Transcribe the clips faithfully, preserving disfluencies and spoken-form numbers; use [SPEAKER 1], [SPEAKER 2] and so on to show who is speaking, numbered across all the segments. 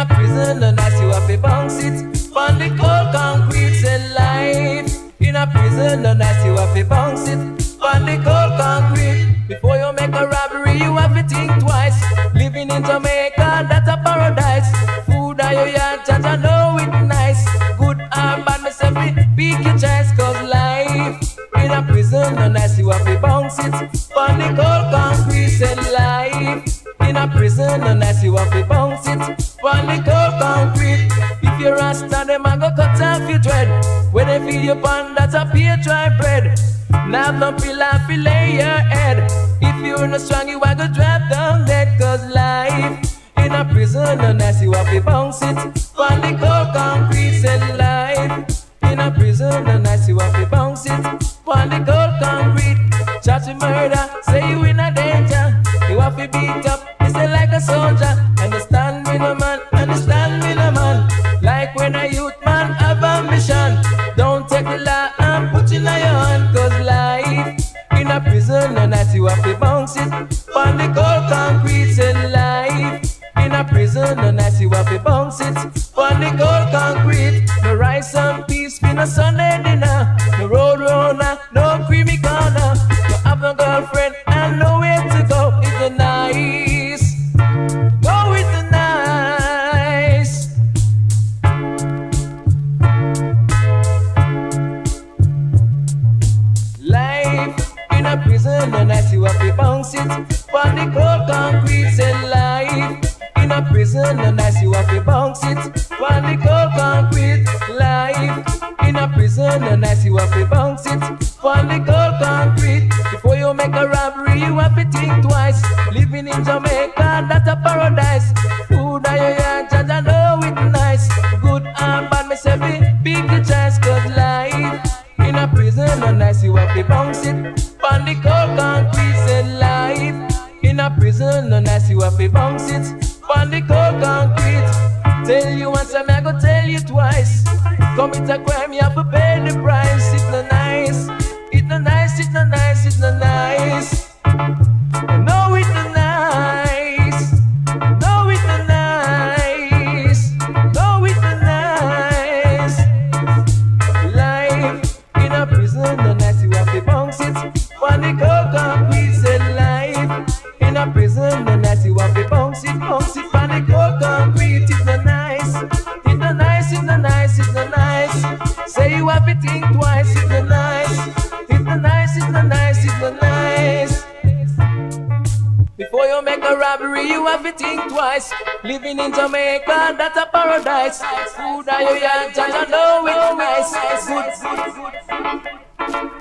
[SPEAKER 1] a prison, the nice you have to bounce it. On the cold concrete, say life. In a prison, the nice you have to bounce it. On the cold concrete. Before you make a robbery, you have to think twice. Living in Jamaica, that's a paradise. Food are your yard, judge, I know it nice. Good or bad, myself, pick your choice. Cause life in a prison, the nice you have to bounce it. On the cold concrete, say life. In a prison, the nice you have to bounce it. On the cold concrete. If you're a star, them a go cut off your dread. When they feed you pan, that's a pure dry bread. Now no pillar, fillet your head. If you're not strong, you a go drop down dead. Cause life in a prison, the nice you have to bounce it. On the cold concrete, say life. In a prison, the nice you have to bounce it. On the cold concrete. Charge with murder, say you in a danger. You have to beat up, you say like a soldier. Understand me no man, understand me no man. Like when a youth man have ambition. Don't take the law and put it in your hand. Cause life in a prison, no nice you have to bounce it. On the cold concrete, say life. In a prison, no nice you have to bounce it. On the cold concrete. No rice and peace, be no Sunday dinner. No road runner, no creamy corner. No have no girlfriend and nowhere to go. It's the nice. Go with the nice. Life in a prison, no nice you have to bounce it. On the cold concrete, say life. In a prison, no nice you have to bounce it. On the cold concrete, life. In a prison, no nice you have to bounce it. On the cold concrete. Before you make a robbery, you have to think twice. Living in Jamaica, that's a paradise. Food are your yard, judge, I know it nice. Good and bad, me say big the chance. Cause life in a prison, no nice you have to bounce it. On the cold concrete, say life. In a prison, no nice you have to bounce it. On the cold concrete. Tell you once, I'm gonna tell you twice. Commit a crime, you have to pay the price. It's not nice, it's not nice, it's not nice, it's not nice. No, it's not nice. No, it's not nice. No, it's not nice. Life in a prison, no nice, you have to bounce it. On the cold concrete, say life. In a prison, no nice, you have to bounce it, bounce it. On the cold concrete, it's not nice. It's not nice, it's not nice, it's not nice. Say you have to think twice, it's not nice. It's not nice, it's not nice, it's not nice. Before you make a robbery, you have to think twice. Living in Jamaica, that's a paradise. Food are your young judge, I know it's nice. Good, good, good.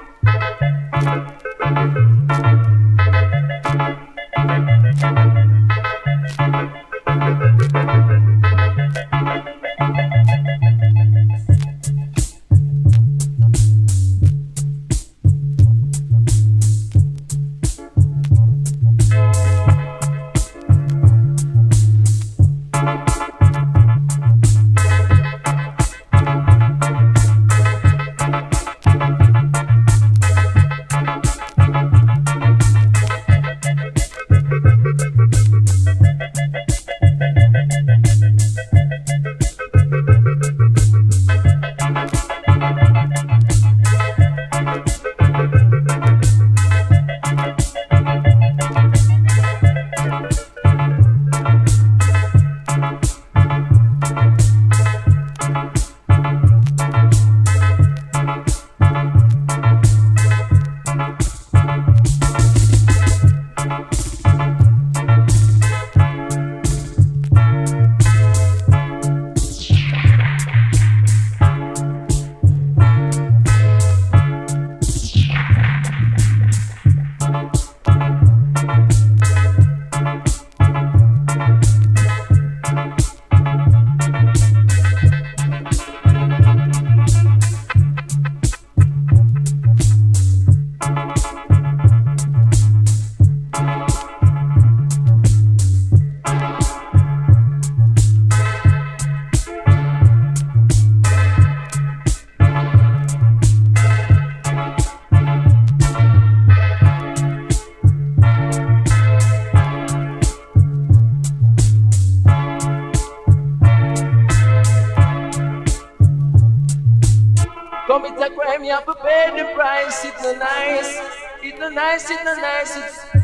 [SPEAKER 1] to pay the price. It no nice, it no nice, it no nice. It's